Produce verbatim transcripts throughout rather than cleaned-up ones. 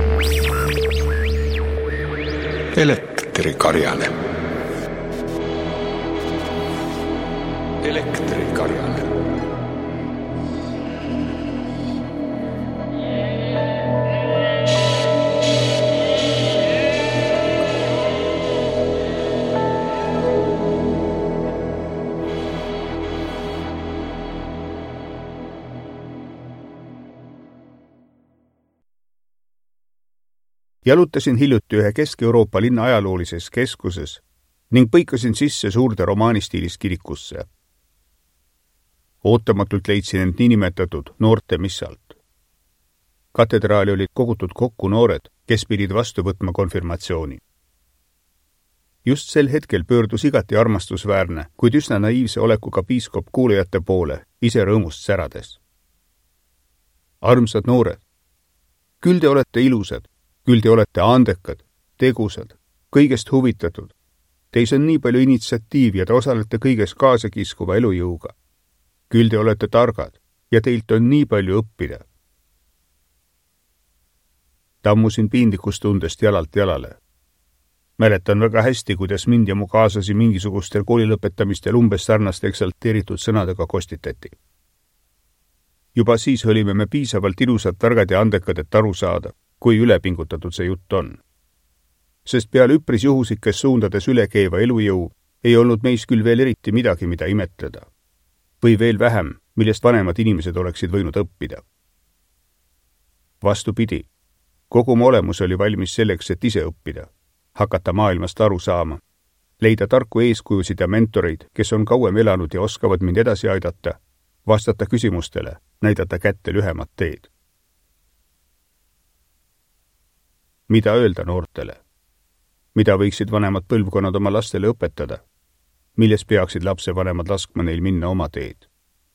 Elektrikarjane. Elektrikarjane. Jalutasin hiljuti ühe Kesk-Euroopa linna ajaloolises keskuses ning põikasin sisse suurde romaanistiilis kirikusse. Ootamatult leidsin end niinimetatud noorte missalt. Katedraali olid kogutud kokku noored, kes pidid vastu võtma konfirmatsiooni. Just sel hetkel pöördus igati armastusväärne, kuid üsna naiivse olekuga piiskop kuulajate poole, ise rõõmust särades. Armsad noored, küll te olete ilusad, küll te olete andekad, tegusad, kõigest huvitatud. Teis on nii palju initsiatiivi ja te osalete kõiges kaasakiskuva elujõuga. Küll te olete targad ja teilt on nii palju õppida. Tammusin piinlikustundest jalalt jalale. Mäletan väga hästi, kuidas mind ja mu kaaslasi mingisugustel koolilõpetamistel umbes sarnast eksalteeritud sõnadega kostitati. Juba siis olime me piisavalt ilusad, targad ja andekad, et aru saada, kui ülepingutatud see jutt on. Sest peale üpris juhusikes suundades ülekeeva elujõu ei olnud meis küll veel eriti midagi, mida imetleda. Või veel vähem, millest vanemad inimesed oleksid võinud õppida. Vastupidi, kogu mu olemus oli valmis selleks, et ise õppida, hakata maailmast aru saama, leida tarku eeskujusid ja mentoreid, kes on kauem elanud ja oskavad mind edasi aidata, vastata küsimustele, näidata kätte lühemat teed. Mida öelda noortele? Mida võiksid vanemad põlvkonnad oma lastele õpetada? Milles peaksid lapsevanemad laskma neil minna oma teed?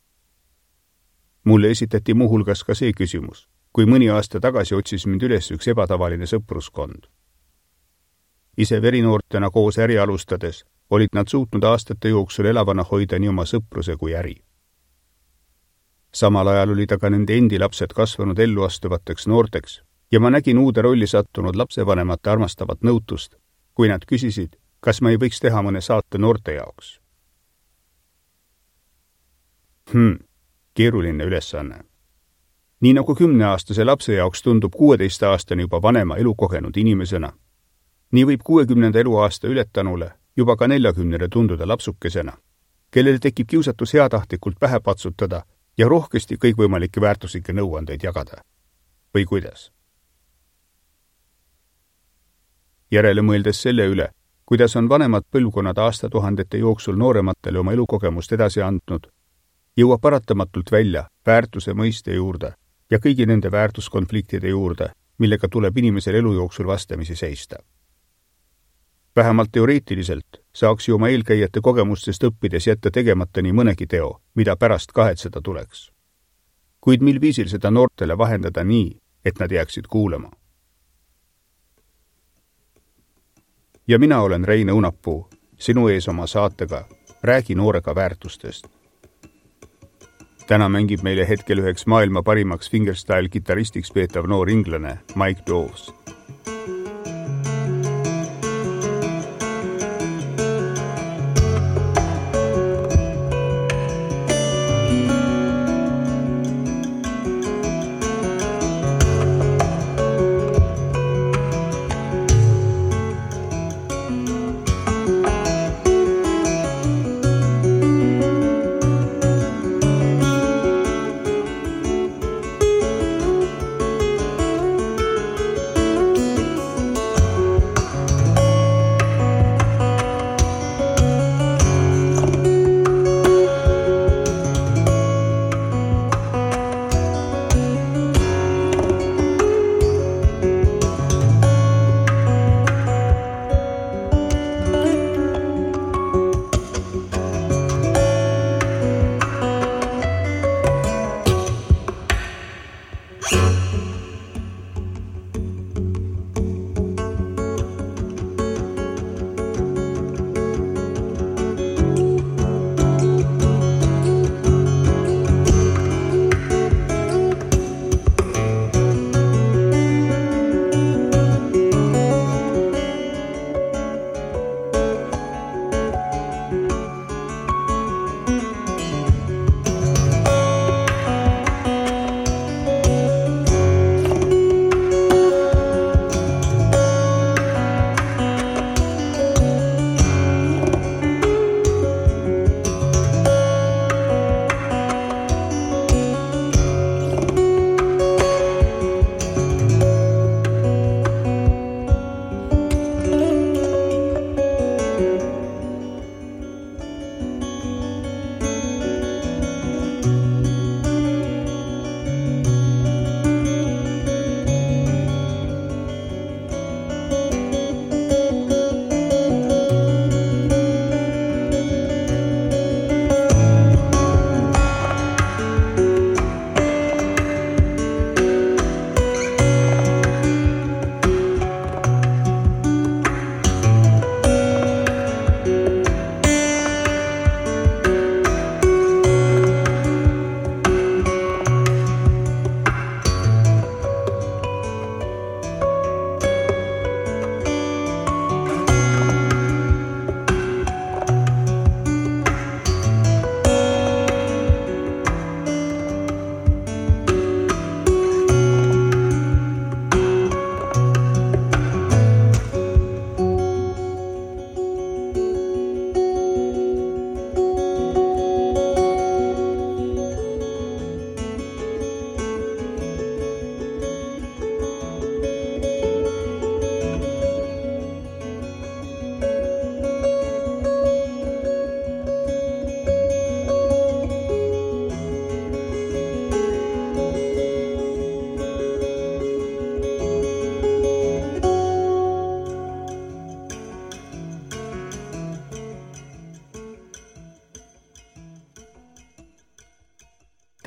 Mulle esitati muuhulgas ka see küsimus, kui mõni aasta tagasi otsis mind üles üks ebatavaline sõpruskond. Ise verinoortena koos äri alustades olid nad suutnud aastate jooksul elavana hoida nii oma sõpruse kui äri. Samal ajal olid aga nende endi lapsed kasvanud ellu astuvateks noorteks ja ma nägin uude rolli sattunud lapsevanemate armastavat nõutust, kui nad küsisid, kas ma ei võiks teha mõne saate noorte jaoks. Hmm, keeruline ülesanne. Nii nagu kümneaastase lapse jaoks tundub kuueteist aastani juba vanema elukogenud inimesena, nii võib kuuekümnenda eluaasta ületanule juba ka neljakümnele tunduda lapsukesena, kellel tekib kiusatus heatahtlikult pähe patsutada ja rohkesti kõikvõimalikke väärtuslikke nõuandeid jagada. Või kuidas? Järele mõeldes selle üle, kuidas on vanemad põlvkonnad aastatuhandete jooksul noorematele oma elukogemust edasi andnud, jõuab paratamatult välja väärtuse mõiste juurde ja kõigi nende väärtuskonfliktide juurde, millega tuleb inimesel elu jooksul vastamisi seista. Vähemalt teoreetiliselt saaks ju oma eelkäijate kogemustest õppides jätta tegemata nii mõnegi teo, mida pärast kahetseda tuleks. Kuid mil viisil seda noortele vahendada nii, et nad jääksid kuulama? Ja mina olen Reine Unapuu, sinu ees oma saatega Räägi noorega väärtustest. Täna mängib meile hetkel üheks maailma parimaks fingerstyle-kitaristiks peetav noor inglane Mike Dawes.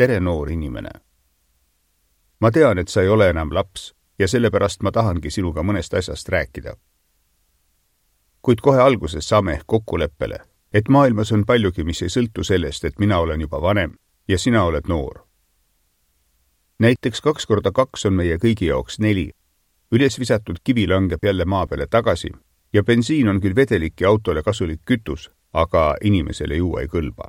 tere, noor inimene. Ma tean, et sa ei ole enam laps ja sellepärast ma tahangi sinuga mõnest asjast rääkida. Kuid kohe alguses saame ehk kokkuleppele, et maailmas on paljugi, mis ei sõltu sellest, et mina olen juba vanem ja sina oled noor. Näiteks kaks korda kaks on meie kõigi jaoks neli. Üles visatud kivi langeb jälle maa peale tagasi ja bensiin on küll vedelik ja autole kasulik kütus, aga inimesele juua ei kõlba.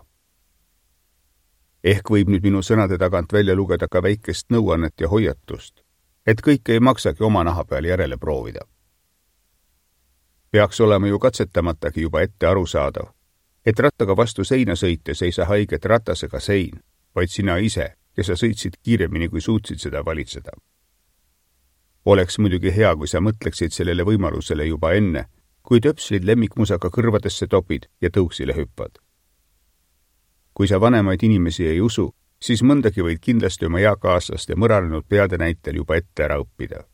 Ehk võib nüüd minu sõnade tagant välja lugeda ka väikest nõuannet ja hoiatust, et kõike ei maksagi oma naha peal järele proovida. Peaks olema ju katsetamatagi juba ette aru saada, et rattaga vastu seina sõites ei saa haiget ratasega sein, vaid sina ise, kes sa sõitsid kiiremini, kui suutsid seda valitseda. Oleks muidugi hea, kui sa mõtleksid sellele võimalusele juba enne, kui töpslid lemmikmusaga kõrvadesse topid ja tõuksile hüppad. Kui sa vanemaid inimesi ei usu, siis mõndagi võid kindlasti oma eakaaslaste mõranenud peade näitel juba ette ära õppida.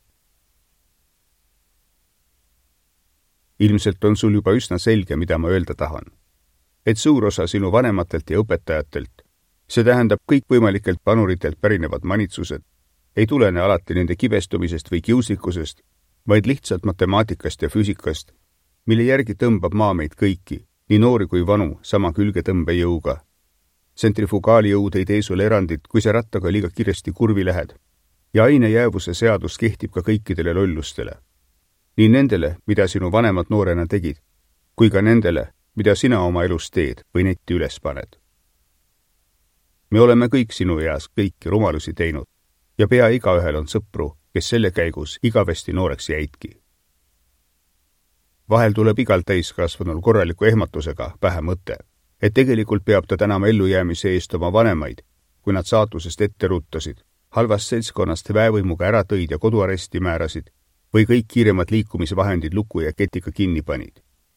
Ilmselt on sul juba üsna selge, mida ma öelda tahan. Et suur osa sinu vanematelt ja õpetajatelt, see tähendab kõikvõimalikelt panuritelt pärinevad manitsused, ei tulene alati nende kibestumisest või kiuslikkusest, vaid lihtsalt matemaatikast ja füüsikast, mille järgi tõmbab maa meid kõiki, nii noori kui vanu, sama külgetõmbe jõuga. Sentrifugaali jõud ei tee sulle erandit, kui sa rattaga liiga kiiresti kurvi lähed, ja aine jäävuse seadus kehtib ka kõikidele lollustele. Nii nendele, mida sinu vanemad noorena tegid, kui ka nendele, mida sina oma elus teed või netti üles paned. Me oleme kõik sinu eas kõiki rumalusi teinud ja pea igaühel on sõpru, kes selle käigus igavesti nooreks jäidki. Vahel tuleb igal täiskasvanul korraliku ehmatusega pähe mõte, et tegelikult peab ta tänama ellujäämise eest oma vanemaid, kui nad saatusest ette ruttasid, halvast seltskonnast väevõimuga ära tõid ja koduaresti määrasid või kõik kiiremad liikumisvahendid luku ja ketiga kinni panid.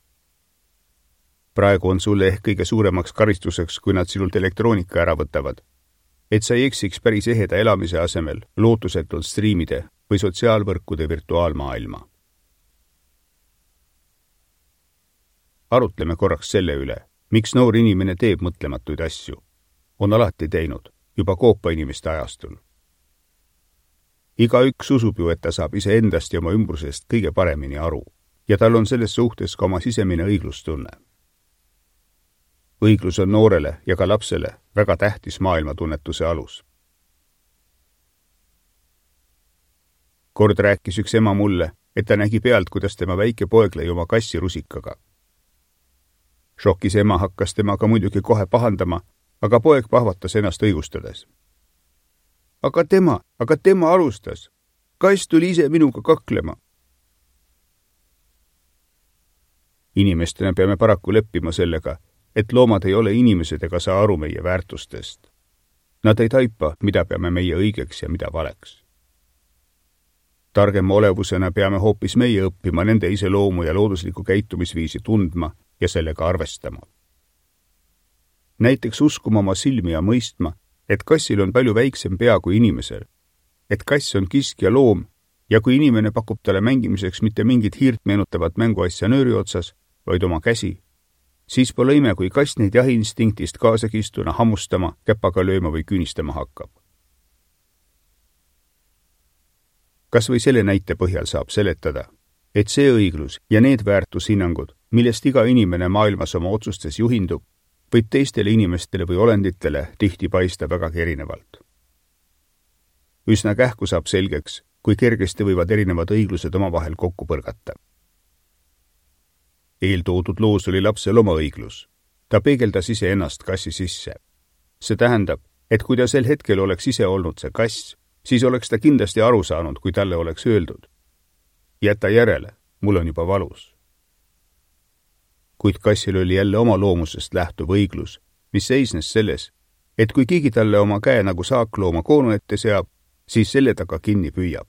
Praegu on sulle ehk kõige suuremaks karistuseks, kui nad sinult elektroonika ära võtavad, et sa ei eksiks päris eheda elamise asemel lootusetult striimide või sotsiaalvõrkude virtuaalmaailma. Arutleme korraks selle üle, miks noor inimene teeb mõtlematuid asju. On alati teinud, juba koopa inimeste ajastul. Igaüks usub ju, et ta saab ise endast ja oma ümbrusest kõige paremini aru ja tal on selles suhtes ka oma sisemine õiglustunne. Õiglus on noorele ja ka lapsele väga tähtis maailmatunnetuse alus. Kord rääkis üks ema mulle, et ta nägi pealt, kuidas tema väike poeg lõi oma kassi rusikaga. Šokis ema hakkas temaga muidugi kohe pahandama, aga poeg pahvatas ennast õigustades. Aga tema, aga tema alustas. Kass tuli ise minuga kaklema. Inimestena peame paraku leppima sellega, et loomad ei ole inimesed ega saa aru meie väärtustest. Nad ei taipa, mida peame meie õigeks ja mida valeks. Targema olevusena peame hoopis meie õppima nende iseloomu ja looduslikku käitumisviisi tundma ja sellega arvestama. Näiteks uskuma oma silmi ja mõistma, et kassil on palju väiksem pea kui inimesel, et kass on kiskja loom ja kui inimene pakub talle mängimiseks mitte mingit hiirt meenutavat mänguasja nööri otsas, vaid oma käsi, siis pole ime, kui kass neid jahiinstinktist kaasakistuna hammustama, käpaga lööma või küünistama hakkab. Kas või selle näite põhjal saab seletada, et see õiglus ja need väärtushinnangud, millest iga inimene maailmas oma otsustes juhindub, võib teistele inimestele või olenditele tihti paista vägagi erinevalt. Üsna kähku saab selgeks, kui kergesti võivad erinevad õiglused omavahel kokku põrgata. Eeltoodud loos oli lapsel oma õiglus. Ta peegeldas ise ennast kassi sisse. See tähendab, et kui ta sel hetkel oleks ise olnud see kass, siis oleks ta kindlasti aru saanud, kui talle oleks öeldud. Jäta järele, mul on juba valus. Kuid kassil oli jälle oma loomusest lähtuv õiglus, mis seisnes selles, et kui keegi talle oma käe nagu saaklooma koonu ette seab, siis selle taga kinni püüab.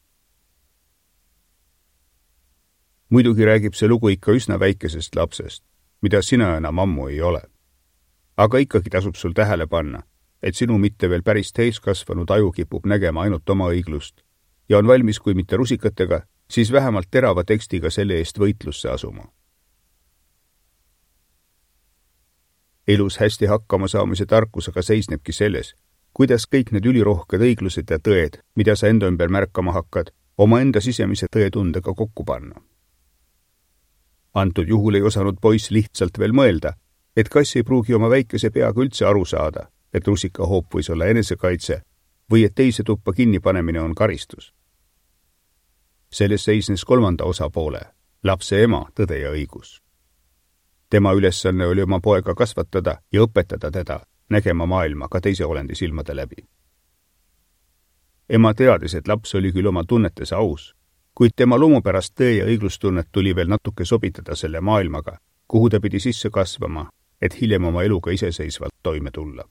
Muidugi räägib see lugu ikka üsna väikesest lapsest, mida sina enam ammu ei ole. Aga ikkagi tasub sul tähele panna, et sinu mitte veel päris täiskasvanud aju kipub nägema ainult oma õiglust ja on valmis, kui mitte rusikatega, siis vähemalt terava tekstiga selle eest võitlusse asuma. Elus hästi hakkama saamise tarkusega seisnebki selles, kuidas kõik need ülirohked õiglused ja tõed, mida sa enda ümber märkama hakkad, oma enda sisemise tõetundega kokku panna. Antud juhul ei osanud poiss lihtsalt veel mõelda, et kass ei pruugi oma väikese peaga üldse aru saada, et rusikahoop võis olla enesekaitse või et teise tuppa kinnipanemine on karistus. Selles seisnes kolmanda osapoole, lapse ema tõde ja õigus. Tema ülesanne oli oma poega kasvatada ja õpetada teda nägema maailma ka teise olendi silmade läbi. Ema teadis, et laps oli küll oma tunnetes aus, kuid tema loomupärast tõe ja õiglustunnet tuli veel natuke sobitada selle maailmaga, kuhu ta pidi sisse kasvama, et hiljem oma eluga iseseisvalt toime tulla.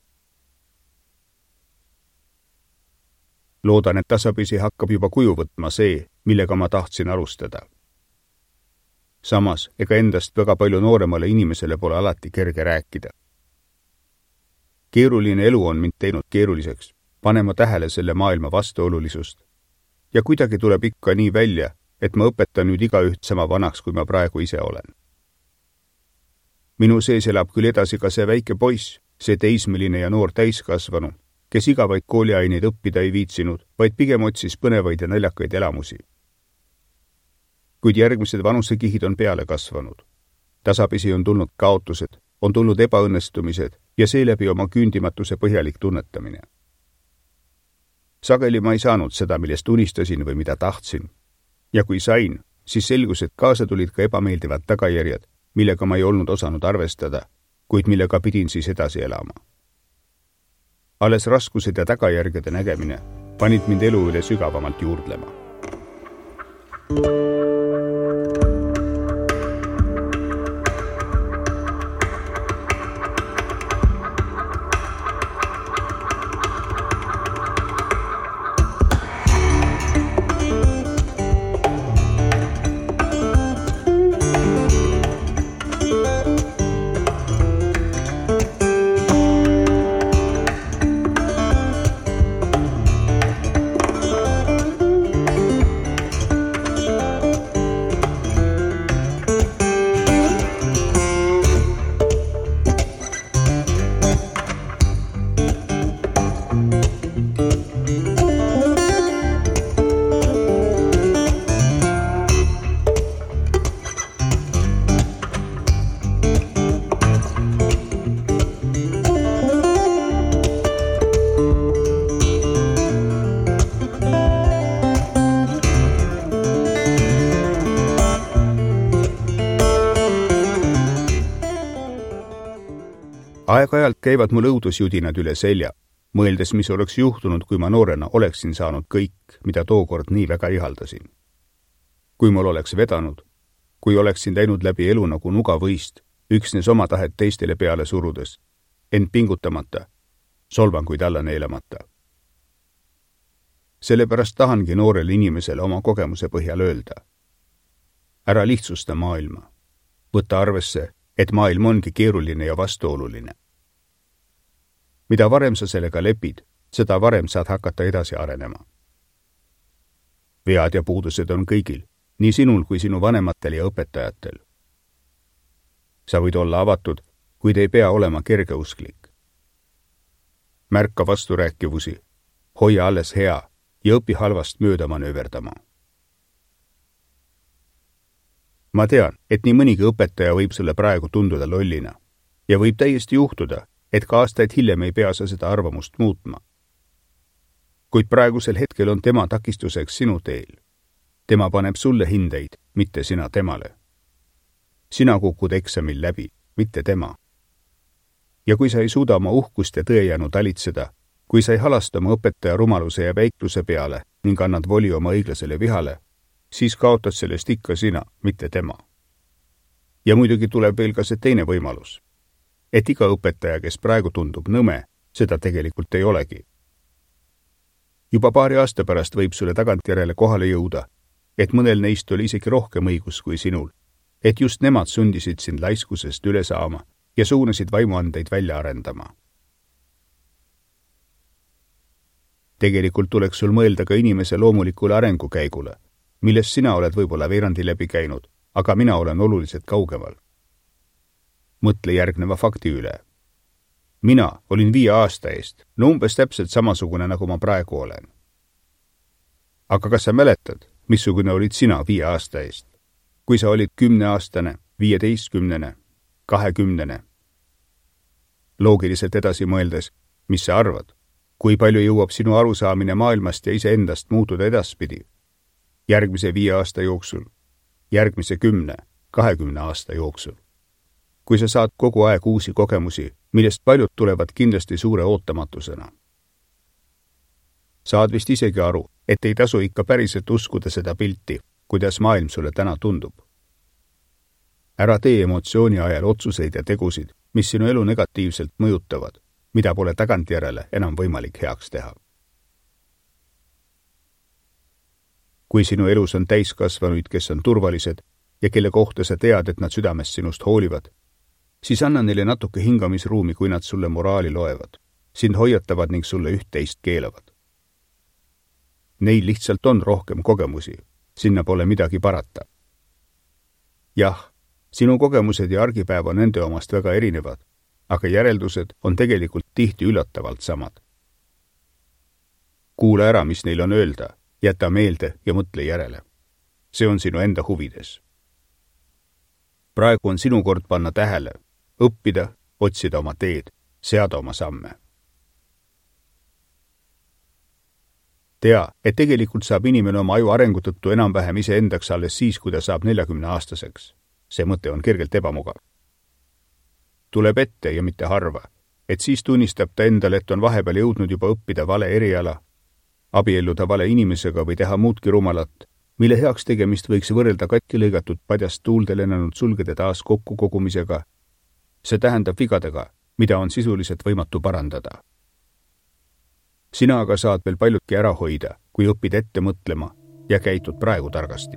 Loodan, et tasapisi hakkab juba kuju võtma see, millega ma tahtsin alustada. Samas, ega endast väga palju nooremale inimesele pole alati kerge rääkida. Keeruline elu on mind teinud keeruliseks, panema tähele selle maailma vastuolulisust. Ja kuidagi tuleb ikka nii välja, et ma õpetan nüüd igaüht sama vanaks, kui ma praegu ise olen. Minu sees elab küll edasi ka see väike poiss, see teismeline ja noor täiskasvanu, kes igavaid kooliaineid õppida ei viitsinud, vaid pigem otsis põnevaid ja naljakaid elamusi. Kuid järgmised vanusekihid on peale kasvanud. Tasapisi on tulnud kaotused, on tulnud ebaõnnestumised ja seeläbi oma küündimatuse põhjalik tunnetamine. Sageli ma ei saanud seda, millest unistasin või mida tahtsin. Ja kui sain, siis selgus, et kaasa tulid ka ebameeldivad tagajärjed, millega ma ei olnud osanud arvestada, kuid millega pidin siis edasi elama. Alles raskused ja tagajärgede nägemine panid mind elu üle sügavamalt juurdlema. Aeg-ajalt käivad mul õudusjudinad üle selja, mõeldes, mis oleks juhtunud, kui ma noorena oleksin saanud kõik, mida tookord nii väga ihaldasin. Kui mul oleks vedanud, kui oleksin läinud läbi elu nagu nugavõist, üksnes oma tahet teistele peale surudes, ent pingutamata, solvanguid alla neelamata. Sellepärast tahangi noorele inimesele oma kogemuse põhjal öelda. Ära lihtsusta maailma. Võta arvesse, et maailm ongi keeruline ja vastuoluline. Mida varem sa sellega lepid, seda varem saad hakata edasi arenema. Vead ja puudused on kõigil, nii sinul kui sinu vanematel ja õpetajatel. Sa võid olla avatud, kuid ei pea olema kergeusklik. Märka vasturääkivusi, hoia alles hea ja õpi halvast mööda manööverdama. Ma tean, et nii mõnigi õpetaja võib sulle praegu tunduda lollina ja võib täiesti juhtuda, et ka aastaid hiljem ei pea sa seda arvamust muutma. Kuid praegusel hetkel on tema takistuseks sinu teel. Tema paneb sulle hindeid, mitte sina temale. Sina kukud eksamil läbi, mitte tema. Ja kui sa ei suuda oma uhkust ja tõejänu talitseda, kui sa ei halasta oma õpetaja rumaluse ja väikluse peale ning annad voli oma õiglasele vihale, siis kaotad sellest ikka sina, mitte tema. Ja muidugi tuleb veel ka see teine võimalus. Et iga õpetaja, kes praegu tundub nõme, seda tegelikult ei olegi. Juba paari aasta pärast võib sulle tagantjärele kohale jõuda, et mõnel neist oli isegi rohkem õigus kui sinul, et just nemad sundisid sind laiskusest üle saama ja suunasid vaimuandeid välja arendama. Tegelikult tuleks sul mõelda ka inimese loomulikule arengukäigule, millest sina oled võib-olla veerandi läbi käinud, aga mina olen oluliselt kaugemal. Mõtle järgneva fakti üle. mina olin viie aasta eest, no umbes täpselt samasugune, nagu ma praegu olen. Aga kas sa mäletad, missugune olid sina viie aasta eest? Kui sa olid kümneaastane, viieteistkümnene, kahekümnene? Loogiliselt edasi mõeldes, mis sa arvad? Kui palju jõuab sinu arusaamine maailmast ja iseendast muutuda edaspidi? Järgmise viie aasta jooksul, järgmise kümne, kahekümne aasta jooksul. Kui sa saad kogu aeg uusi kogemusi, millest paljud tulevad kindlasti suure ootamatusena. Saad vist isegi aru, et ei tasu ikka päriselt uskuda seda pilti, kuidas maailm sulle täna tundub. Ära tee emotsiooni ajal otsuseid ja tegusid, mis sinu elu negatiivselt mõjutavad, mida pole tagantjärele enam võimalik heaks teha. Kui sinu elus on täiskasvanuid, kes on turvalised ja kelle kohta sa tead, et nad südamest sinust hoolivad, siis anna neile natuke hingamisruumi, kui nad sulle moraali loevad, sind hoiatavad ning sulle üht-teist keelavad. Neil lihtsalt on rohkem kogemusi, sinna pole midagi parata. Jah, sinu kogemused ja argipäev on nende omast väga erinevad, aga järeldused on tegelikult tihti üllatavalt samad. Kuula ära, mis neil on öelda, jäta meelde ja mõtle järele. See on sinu enda huvides. Praegu on sinu kord panna tähele, õppida, otsida oma teed, seada oma samme. Tea, et tegelikult saab inimene oma aju arengu tõttu enam-vähem iseendaks alles siis, kui ta saab neljakümne aastaseks. See mõte on kergelt ebamugav. Tuleb ette ja mitte harva, et siis tunnistab ta endale, et on vahepeal jõudnud juba õppida vale eriala, abielluda vale inimesega või teha muudki rumalat, mille heaks tegemist võiks võrrelda katki lõigatud padjast tuulde lennanud sulgede taas kokku kogumisega. See tähendab vigadega, mida on sisuliselt võimatu parandada. Sina aga saad veel paljudki ära hoida, kui õpid ette mõtlema ja käitud praegu targasti.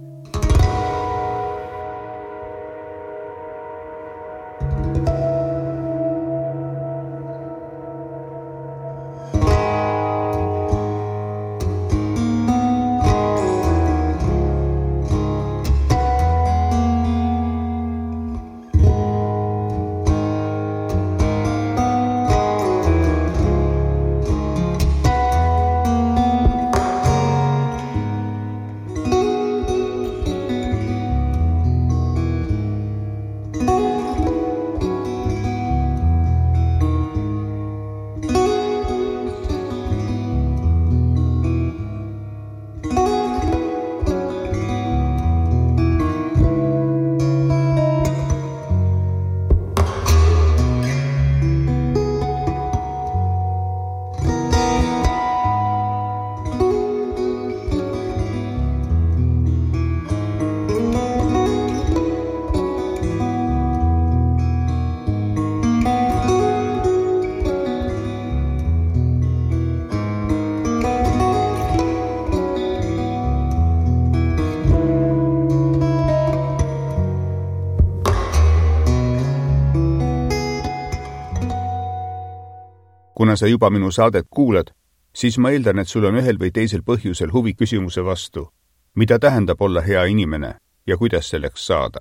Kuna sa juba minu saadet kuulad, siis ma eeldan, et sul on ühel või teisel põhjusel huvi küsimuse vastu, mida tähendab olla hea inimene ja kuidas selleks saada.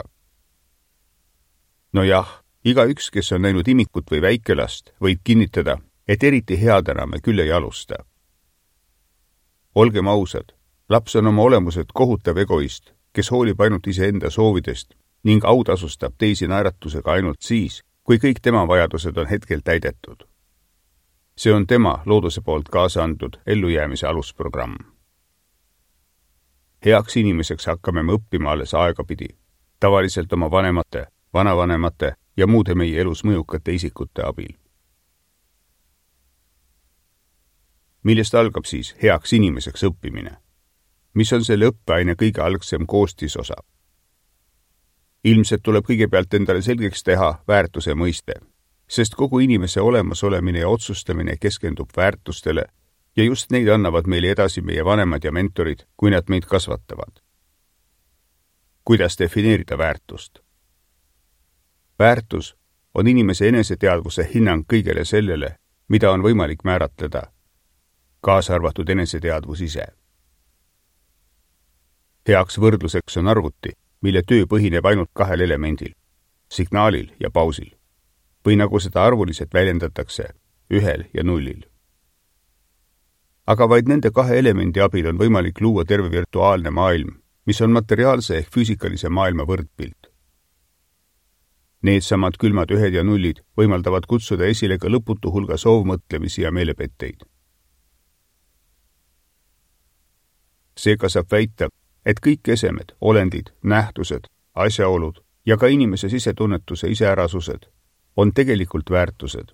No jah, igaüks, kes on näinud imikut või väikelast, võib kinnitada, et eriti headena me küll ei alusta. Olgem ausad, laps on oma olemuselt kohutav egoist, kes hoolib ainult iseenda soovidest ning autasustab teisi naeratusega ainult siis, kui kõik tema vajadused on hetkel täidetud. See on tema looduse poolt kaasa antud ellujäämise alusprogramm. Heaks inimeseks hakkame me õppima alles aegapidi, tavaliselt oma vanemate, vanavanemate ja muude meie elus mõjukate isikute abil. Millest algab siis heaks inimeseks õppimine? Mis on selle õppeaine kõige algsem koostisosa? Ilmselt tuleb kõigepealt endale selgeks teha väärtuse mõiste, sest kogu inimese olemasolemine ja otsustamine keskendub väärtustele ja just neid annavad meile edasi meie vanemad ja mentorid, kui nad meid kasvatavad. Kuidas defineerida väärtust? Väärtus on inimese eneseteadvuse hinnang kõigele sellele, mida on võimalik määratleda, kaasa arvatud eneseteadvus ise. Heaks võrdluseks on arvuti, mille töö põhineb ainult kahel elemendil, signaalil ja pausil. või nagu seda arvuliselt väljendatakse, ühel ja nullil. Aga vaid nende kahe elemendi abil on võimalik luua terve virtuaalne maailm, mis on materiaalse ehk füüsikalise maailma võrdpilt. Needsamad külmad ühed ja nullid võimaldavad kutsuda esile ka lõputu hulga soovmõtlemisi ja meelepetteid. Seega saab väita, et kõik esemed, olendid, nähtused, asjaolud ja ka inimese sisetunnetuse iseärasused on tegelikult väärtused.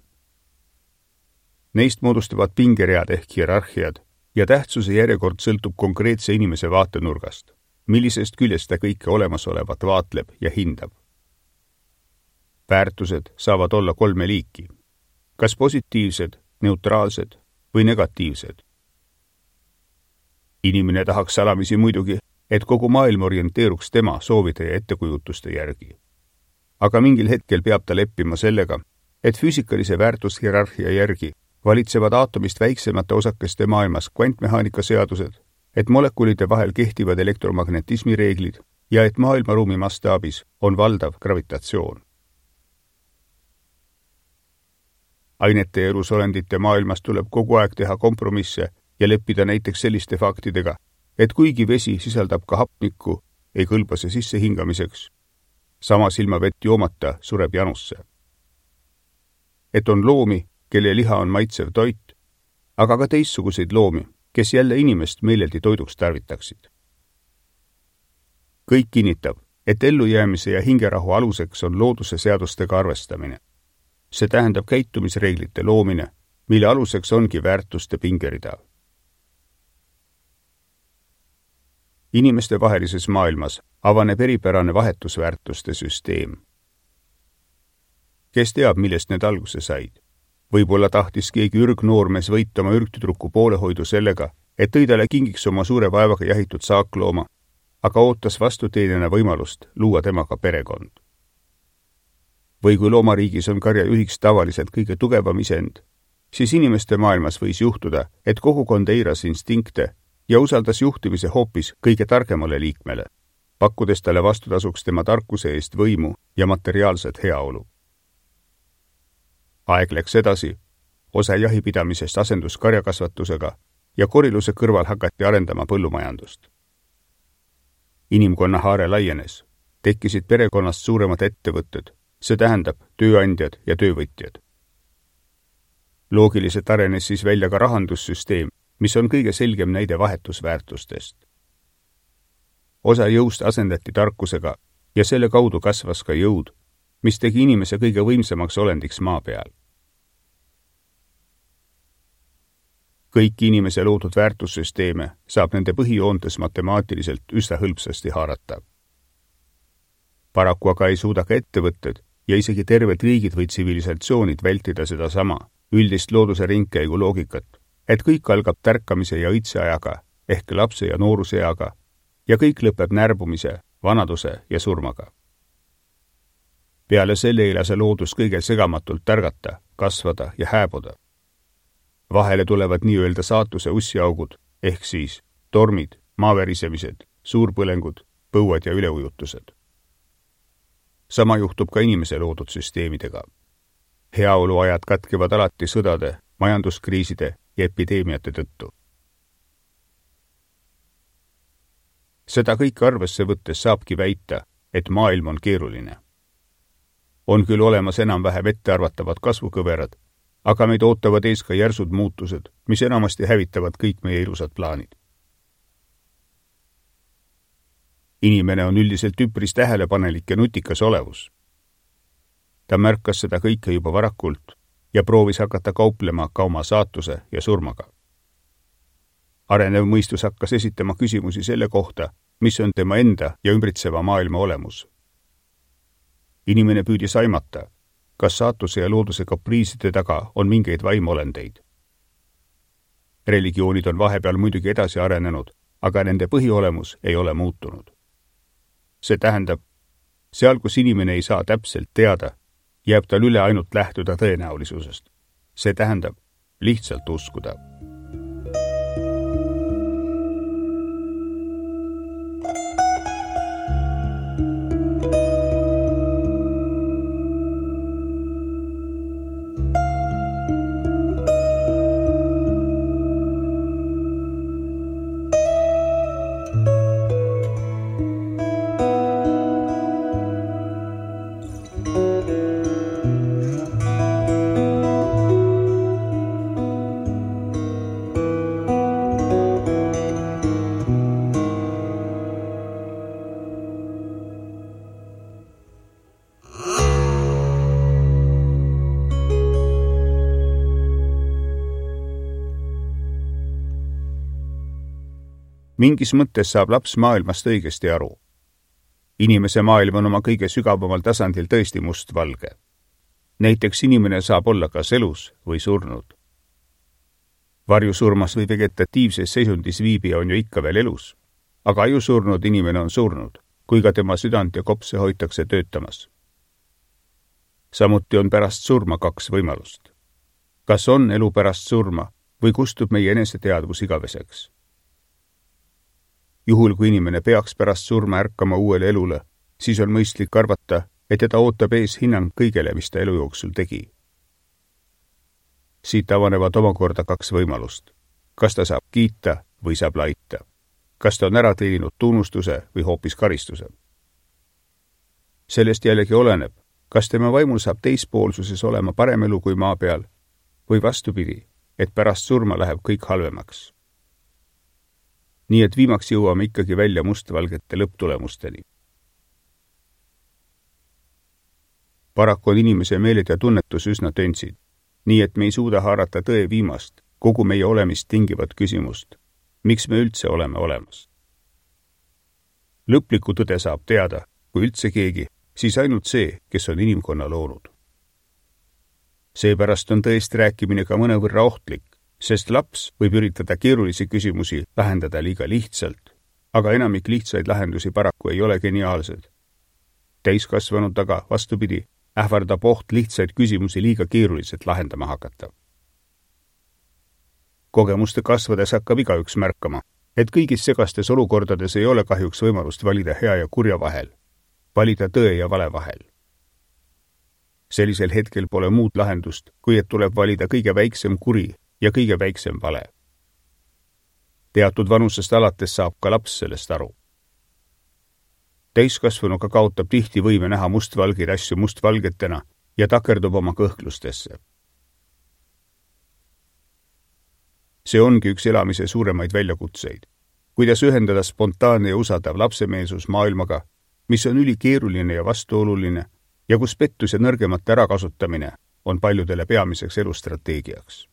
Neist moodustavad pingeread ehk hierarhiad ja tähtsuse järjekord sõltub konkreetse inimese vaatenurgast, millisest küljest ta kõike olemasolevat vaatleb ja hindab. Väärtused saavad olla kolme liiki, kas positiivsed, neutraalsed või negatiivsed. Inimene tahaks salamisi muidugi, et kogu maailm orienteeruks tema soovide ja ettekujutuste järgi. Aga mingil hetkel peab ta leppima sellega, et füüsikalise väärtushierarhia järgi valitsevad aatomist väiksemate osakeste maailmas kvantmehaanika seadused, et molekulide vahel kehtivad elektromagnetismi reeglid ja et maailmaruumi mastaabis on valdav gravitatsioon. Ainete ja elusolendite maailmas tuleb kogu aeg teha kompromisse ja leppida näiteks selliste faktidega, et kuigi vesi sisaldab ka hapnikku, ei kõlba see sisse hingamiseks. Samas ilma vett joomata sureb janusse. Et on loomi, kelle liha on maitsev toit, aga ka teistsuguseid loomi, kes jälle inimest meeleldi toiduks tarvitaksid. Kõik kinnitab, et ellujäämise ja hingerahu aluseks on looduse seadustega arvestamine. See tähendab käitumisreeglite loomine, mille aluseks ongi väärtuste pingerida. Inimeste vahelises maailmas avaneb eripärane vahetusväärtuste süsteem. Kes teab, millest need alguse said? Võib-olla tahtis keegi ürgnoormees võita oma ürgtüdruku poolehoidu sellega, et tõi talle kingiks oma suure vaevaga jahitud saaklooma, aga ootas vastuteenena võimalust luua temaga perekond. Või kui loomariigis on karjajuhiks tavaliselt kõige tugevam isend, siis inimeste maailmas võis juhtuda, et kogukond eiras instinkte ja usaldas juhtimise hoopis kõige targemale liikmele, pakkudes talle vastutasuks tema tarkuse eest võimu ja materiaalset heaolu. Aeg läks edasi, osa jahipidamisest asendus karjakasvatusega ja koriluse kõrval hakati arendama põllumajandust. Inimkonna haare laienes, tekkisid perekonnast suuremad ettevõtted, see tähendab tööandjad ja töövõtjad. Loogiliselt arenes siis välja ka rahandussüsteem, mis on kõige selgem näide vahetusväärtustest. Osa jõust asendati tarkusega ja selle kaudu kasvas ka jõud, mis tegi inimese kõige võimsamaks olendiks maa peal. Kõiki inimese loodud väärtussüsteeme saab nende põhijoontes matemaatiliselt üsna hõlpsasti haarata. Paraku aga ei suuda ka ettevõtted ja isegi terved riigid või tsivilisatsioonid vältida seda sama üldist looduse ringkäigu loogikat, et kõik algab tärkamise ja õitseajaga ehk lapse ja nooruseaga ja kõik lõpeb närbumise, vanaduse ja surmaga. Peale selle ei lase loodus kõige segamatult tärgata, kasvada ja hääbuda. Vahele tulevad nii-öelda saatuse ussiaugud ehk siis tormid, maaverisemised, suurpõlengud, põuad ja üleujutused. Sama juhtub ka inimese loodud süsteemidega. Heaoluajad katkevad alati sõdade, majanduskriiside ja epideemiate tõttu. Seda kõike arvesse võttes saabki väita, et maailm on keeruline. On küll olemas enam-vähem ettearvatavad kasvukõverad, aga meid ootavad ees ka järsud muutused, mis enamasti hävitavad kõik meie ilusad plaanid. Inimene on üldiselt üpris tähelepanelik ja nutikas olevus. Ta märkas seda kõike juba varakult ja proovis hakata kauplema ka oma saatuse ja surmaga. Arenev mõistus hakkas esitama küsimusi selle kohta, mis on tema enda ja ümbritseva maailma olemus. Inimene püüdis aimata, kas saatuse ja looduse kapriiside taga on mingeid vaimuolendeid. Religioonid on vahepeal muidugi edasi arenenud, aga nende põhiolemus ei ole muutunud. See tähendab, seal, kus inimene ei saa täpselt teada, jääb tal üle ainult lähtuda tõenäolisusest. See tähendab lihtsalt uskuda. Mingis mõttes saab laps maailmast õigesti aru. Inimese maailm on oma kõige sügavamal tasandil tõesti mustvalge. Näiteks inimene saab olla kas elus või surnud. Varjusurmas või vegetatiivses seisundis viibija on ju ikka veel elus, aga ajusurnud inimene on surnud, kui ka tema südant ja kopse hoitakse töötamas. Samuti on pärast surma kaks võimalust. Kas on elu pärast surma või kustub meie eneseteadvus igaveseks? Juhul, kui inimene peaks pärast surma ärkama uuele elule, siis on mõistlik arvata, et teda ootab ees hinnang kõigele, mis ta elu jooksul tegi. Siit avanevad omakorda kaks võimalust. Kas ta saab kiita või saab laita? Kas ta on ära teeninud tunnustuse või hoopis karistuse? Sellest jällegi oleneb, kas tema vaimul saab teispoolsuses olema parem elu kui maa peal või vastupidi, et pärast surma läheb kõik halvemaks. Nii et viimaks jõuame ikkagi välja mustvalgete lõpptulemusteni. Paraku on inimese meeled ja tunnetus üsna töntsid, nii et me ei suuda haarata tõe viimast, kogu meie olemist tingivat küsimust, miks me üldse oleme olemas. Lõplikku tõde saab teada, kui üldse keegi, siis ainult see, kes on inimkonna loonud. Seepärast on tõest rääkimine ka mõnevõrra ohtlik, sest laps võib üritada keerulisi küsimusi lahendada liiga lihtsalt, aga enamik lihtsaid lahendusi paraku ei ole geniaalsed. Täiskasvanud aga, vastupidi, ähvardab oht lihtsaid küsimusi liiga keeruliselt lahendama hakata. Kogemuste kasvades hakkab igaüks märkama, et kõigis segastes olukordades ei ole kahjuks võimalust valida hea ja kurja vahel, valida tõe ja vale vahel. Sellisel hetkel pole muud lahendust, kui et tuleb valida kõige väiksem kuri ja kõige väiksem vale. Teatud vanusest alates saab ka laps sellest aru. Täiskasvanuga kaotab tihti võime näha mustvalgeid asju mustvalgetena ja takerdub oma kõhklustesse. See ongi üks elamise suuremaid väljakutseid. Kuidas ühendada spontaanne ja usaldav lapsemeelsus maailmaga, mis on ülikeeruline ja vastuoluline ja kus pettus ja nõrgemate ärakasutamine on paljudele peamiseks elustrateegiaks.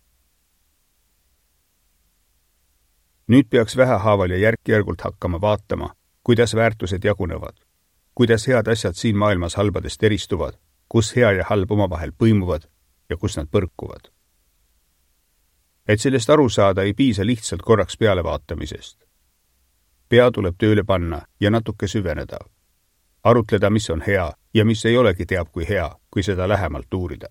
Nüüd peaks vähehaaval ja järk-järgult hakkama vaatama, kuidas väärtused jagunevad, kuidas head asjad siin maailmas halbadest eristuvad, kus hea ja halb omavahel põimuvad ja kus nad põrkuvad. Et sellest aru saada ei piisa lihtsalt korraks pealevaatamisest. Pea tuleb tööle panna ja natuke süveneda. Arutleda, mis on hea ja mis ei olegi teab kui hea, kui seda lähemalt uurida.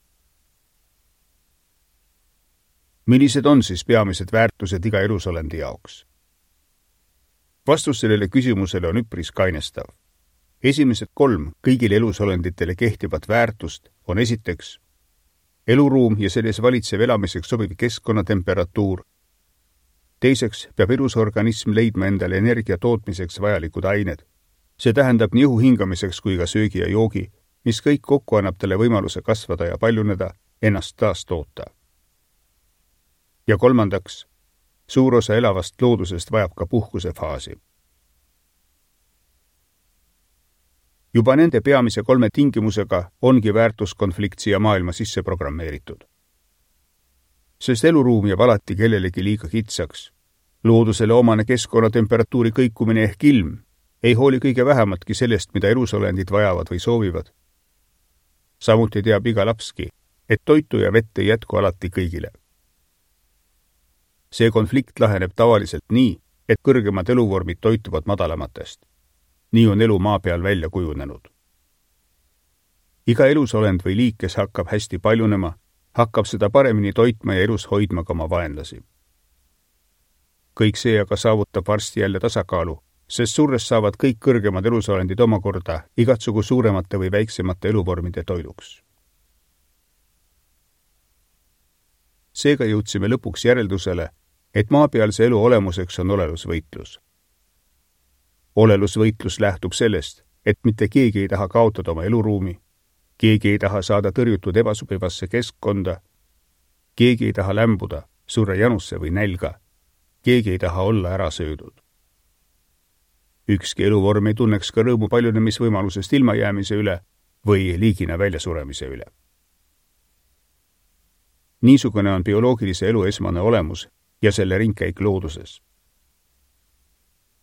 Millised on siis peamised väärtused iga elusolendi jaoks? Vastus sellele küsimusele on üpris kainestav. Esimesed kolm kõigile elusolenditele kehtivat väärtust on esiteks eluruum ja selles valitsev elamiseks sobiv keskkonnatemperatuur. Teiseks peab elusorganism leidma endale energia tootmiseks vajalikud ained. See tähendab nii õhu hingamiseks kui ka söögi ja joogi, mis kõik kokku annab talle võimaluse kasvada ja paljuneda, ennast taas toota. Ja kolmandaks, suur osa elavast loodusest vajab ka puhkuse faasi. Juba nende peamise kolme tingimusega ongi väärtuskonflikt siia maailma sisse programmeeritud. Sest eluruum jääb alati kellelegi liiga kitsaks. Loodusele omane keskkonnatemperatuuri kõikumine ehk ilm ei hooli kõige vähematki sellest, mida elusolendid vajavad või soovivad. Samuti teab iga lapski, et toitu ja vett ei jätku alati kõigile. See konflikt laheneb tavaliselt nii, et kõrgemad eluvormid toituvad madalamatest. Nii on elu maa peal välja kujunenud. Iga elusolend või liik, kes hakkab hästi paljunema, hakkab seda paremini toitma ja elus hoidma ka oma vaenlasi. Kõik see aga saavutab varsti jälle tasakaalu, sest surres saavad kõik kõrgemad elusolendid omakorda igatsugu suuremate või väiksemate eluvormide toiduks. Seega jõudsime lõpuks järeldusele, et maapealse elu olemuseks on olelusvõitlus. Olelusvõitlus lähtub sellest, et mitte keegi ei taha kaotada oma eluruumi, keegi ei taha saada tõrjutud ebasobivasse keskkonda, keegi ei taha lämbuda, surra janusse või nälga, keegi ei taha olla ära söödud. Ükski eluvorm ei tunneks ka rõõmu paljunemisvõimalusest ilmajäämise üle või liigina väljasuremise üle. Niisugune on bioloogilise elu esmane olemus ja selle ringkäik looduses.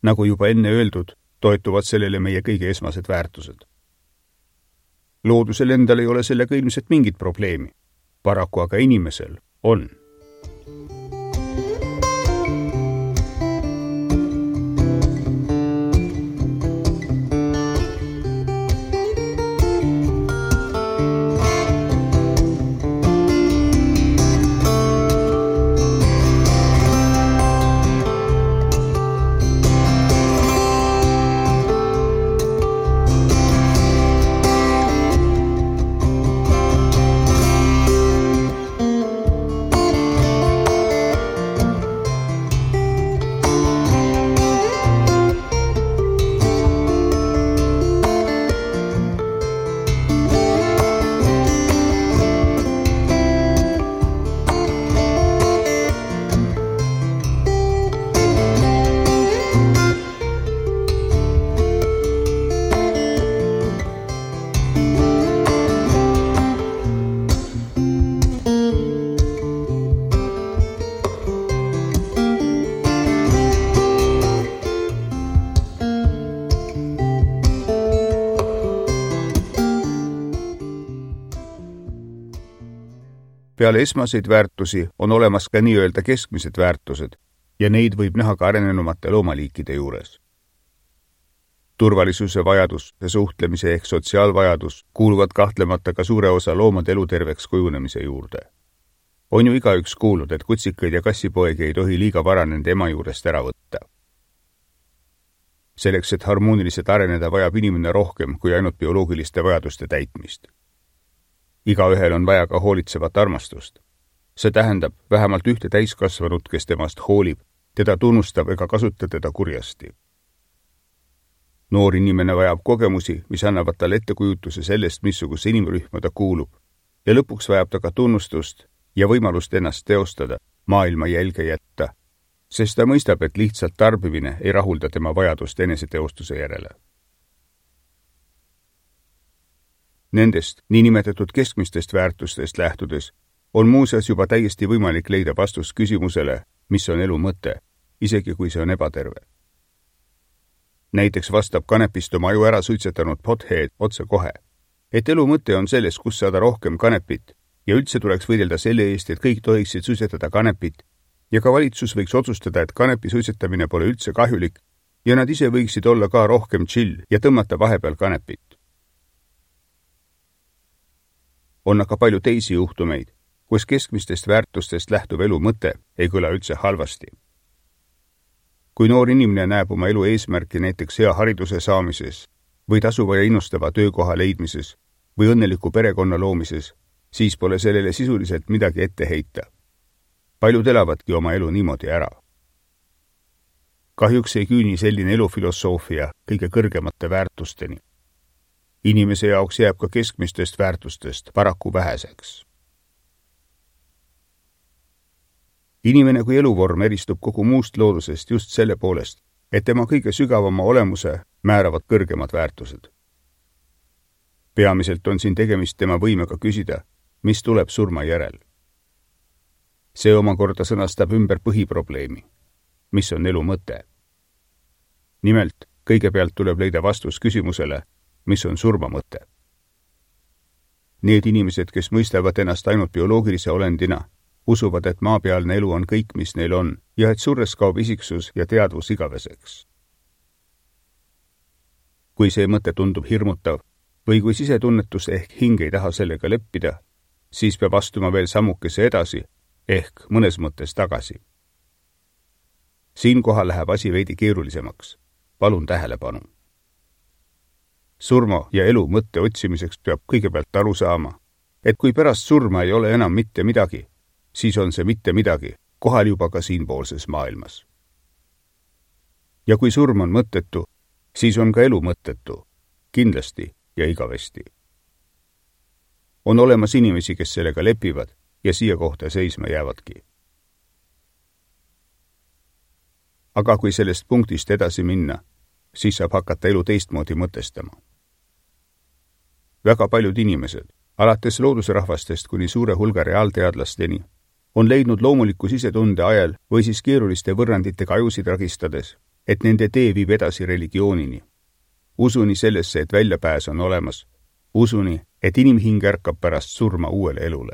Nagu juba enne öeldud, toetuvad sellele meie kõige esmased väärtused. Loodusel endal ei ole sellega ilmselt mingit probleemi, paraku aga inimesel on. Peale esmaseid väärtusi on olemas ka nii-öelda keskmised väärtused ja neid võib näha ka arenenumate loomaliikide juures. Turvalisuse vajadus ja suhtlemise ehk sotsiaalvajadus kuuluvad kahtlemata ka suure osa loomade eluterveks kujunemise juurde. On ju igaüks kuulnud, et kutsikaid ja kassipoegi ei tohi liiga vara nende ema juurest ära võtta. Selleks, et harmooniliselt areneda, vajab inimene rohkem kui ainult bioloogiliste vajaduste täitmist. Igaühel on vaja ka hoolitsevat armastust. See tähendab vähemalt ühte täiskasvanut, kes temast hoolib, teda tunnustab ega kasuta teda kurjasti. Noor inimene vajab kogemusi, mis annavad talle ettekujutuse sellest, missuguse inimrühma ta kuulub, ja lõpuks vajab ta ka tunnustust ja võimalust ennast teostada, maailma jälge jätta, sest ta mõistab, et lihtsalt tarbimine ei rahulda tema vajadust eneseteostuse järele. Nendest niinimetatud keskmistest väärtustest lähtudes on muuseas juba täiesti võimalik leida vastus küsimusele, mis on elu mõte, isegi kui see on ebaterve. Näiteks vastab kanepist oma aju ära suitsetanud pothead otse kohe, et elu mõte on selles, kus saada rohkem kanepit ja üldse tuleks võidelda selle eest, et kõik tohiksid suitsetada kanepit ja ka valitsus võiks otsustada, et kanepi suitsetamine pole üldse kahjulik ja nad ise võiksid olla ka rohkem chill ja tõmmata vahepeal kanepit. On aga palju teisi juhtumeid, kus keskmistest väärtustest lähtuv elu mõte ei kõla üldse halvasti. Kui noor inimene näeb oma elu eesmärki näiteks hea hariduse saamises või tasuva ja innustava töökoha leidmises või õnneliku perekonna loomises, siis pole sellele sisuliselt midagi ette heita. Paljud elavadki oma elu niimoodi ära. Kahjuks ei küüni selline elufilosoofia kõige kõrgemate väärtusteni. Inimese jaoks jääb ka keskmistest väärtustest paraku väheseks. Inimene kui eluvorm eristub kogu muust loodusest just selle poolest, et tema kõige sügavama olemuse määravad kõrgemad väärtused. Peamiselt on siin tegemist tema võimega küsida, mis tuleb surma järel. See omakorda sõnastab ümber põhiprobleemi, mis on elu mõte. Nimelt, kõigepealt tuleb leida vastus küsimusele, mis on surma mõte. Need inimesed, kes mõistavad ennast ainult bioloogilise olendina, usuvad, et maapealne elu on kõik, mis neil on, ja et surres kaob isiksus ja teadvus igaveseks. Kui see mõte tundub hirmutav või kui sisetunnetus ehk hing ei taha sellega leppida, siis peab astuma veel sammukese edasi ehk mõnes mõttes tagasi. Siinkohal läheb asi veidi keerulisemaks. Palun tähelepanu. Surma ja elu mõtte otsimiseks peab kõigepealt aru saama, et kui pärast surma ei ole enam mitte midagi, siis on see mitte midagi kohal juba ka siinpoolses maailmas. Ja kui surm on mõttetu, siis on ka elu mõttetu, kindlasti ja igavesti. On olemas inimesi, kes sellega lepivad ja siia kohta seisma jäävadki. Aga kui sellest punktist edasi minna, siis saab hakata elu teistmoodi mõtestama. Väga paljud inimesed, alates loodusrahvastest kuni suure hulga reaalteadlasteni, on leidnud loomuliku sisetunde ajal või siis keeruliste võrranditega ajusid ragistades, et nende tee viib edasi religioonini. Usuni sellesse, et väljapääs on olemas. Usuni, et inimhing ärkab pärast surma uuele elule.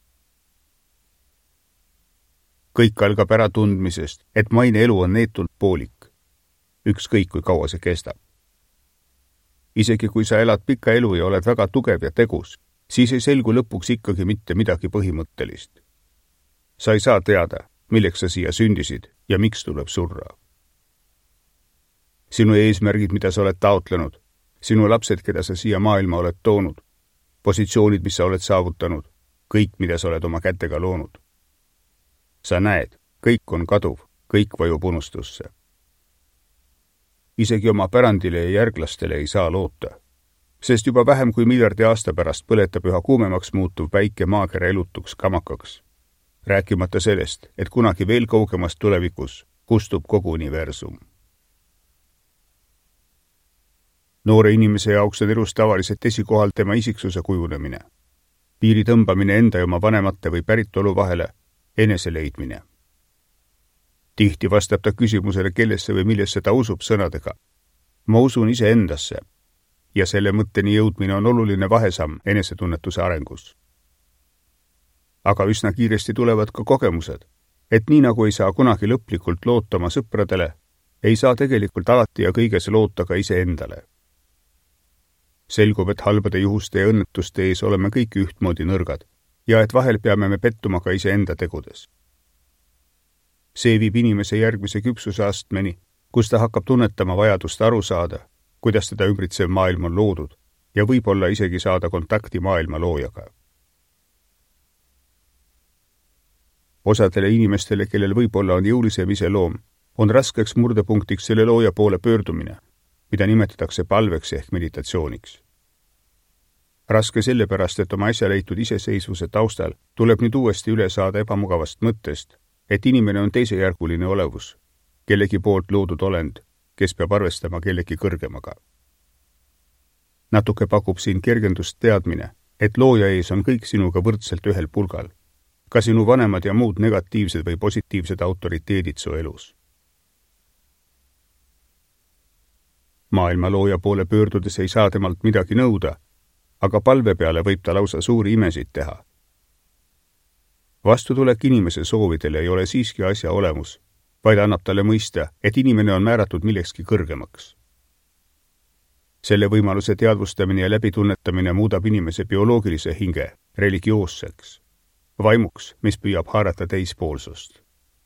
Kõik algab ära tundmisest, et maine elu on neetult poolik. Ükskõik, kui kaua see kestab. Isegi kui sa elad pika elu ja oled väga tugev ja tegus, siis ei selgu lõpuks ikkagi mitte midagi põhimõttelist. Sa ei saa teada, milleks sa siia sündisid ja miks tuleb surra. Sinu eesmärgid, mida sa oled taotlenud, sinu lapsed, keda sa siia maailma oled toonud, positsioonid, mis sa oled saavutanud, kõik, mida sa oled oma kätega loonud. Sa näed, kõik on kaduv, kõik vajub unustusse. Isegi oma pärandile ja järglastele ei saa loota, sest juba vähem kui miljardi aasta pärast põletab üha kuumemaks muutuv päike maakera elutuks kamakaks, rääkimata sellest, et kunagi veel kaugemas tulevikus kustub kogu universum. Noore inimese jaoks on elus tavaliselt esikohal tema isiksuse kujunemine, piiri tõmbamine enda ja oma vanemate või päritolu vahele, enese leidmine. Tihti vastab ta küsimusele, kellesse või millesse ta usub sõnadega. Ma usun ise endasse ja selle mõtteni jõudmine on oluline vahesamm enesetunnetuse arengus. Aga üsna kiiresti tulevad ka kogemused, et nii nagu ei saa kunagi lõplikult loota oma sõpradele, ei saa tegelikult alati ja kõiges loota ka ise endale. Selgub, et halbade juhuste ja õnnetuste ees oleme kõik ühtmoodi nõrgad ja et vahel peame me pettuma ka ise enda tegudes. See viib inimese järgmise küpsuse astmeni, kus ta hakkab tunnetama vajadust aru saada, kuidas teda ümbritsev maailm on loodud ja võib-olla isegi saada kontakti maailma loojaga. Osadele inimestele, kellel võib-olla on jõulisem iseloom, on raskeks murdepunktiks selle looja poole pöördumine, mida nimetatakse palveks ehk meditatsiooniks. Raske sellepärast, et oma äsja leitud iseseisvuse taustal tuleb nüüd uuesti üle saada ebamugavast mõttest, et inimene on teisejärguline olevus, kellegi poolt loodud olend, kes peab arvestama kellegi kõrgemaga. Natuke pakub siin kergendust teadmine, et looja ees on kõik sinuga võrdselt ühel pulgal, ka sinu vanemad ja muud negatiivsed või positiivsed autoriteedid su elus. Maailma looja poole pöördudes ei saa temalt midagi nõuda, aga palve peale võib ta lausa suuri imesid teha. Vastutulek inimese soovidele ei ole siiski asja olemus, vaid annab talle mõista, et inimene on määratud millekski kõrgemaks. Selle võimaluse teadvustamine ja läbitunnetamine muudab inimese bioloogilise hinge religioosseks, vaimuks, mis püüab haarata teispoolsust.